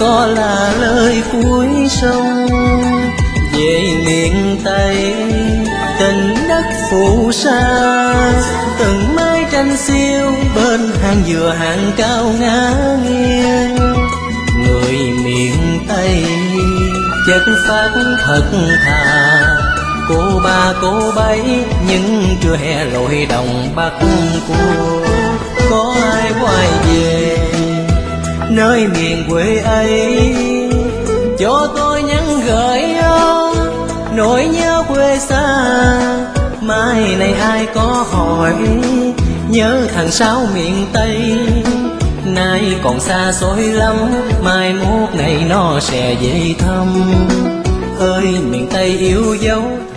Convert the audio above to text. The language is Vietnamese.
có là lời cuối sông. Về miền Tây tình đất phù sa, từng mái tranh xiêu bên hàng dừa hàng cao ngả nghiêng. Người miền Tây chất phát thật thà, cô ba cô bảy những trưa hè lội đồng Bắc cua. Có ai quay về nơi miền quê ấy, cho tôi nhắn gửi nỗi nhớ quê xa. Mai này ai có hỏi nhớ thằng Sáu miền Tây, nay còn xa xôi lắm, mai mốt này nó sẽ về thăm. Ơi miền Tây yêu dấu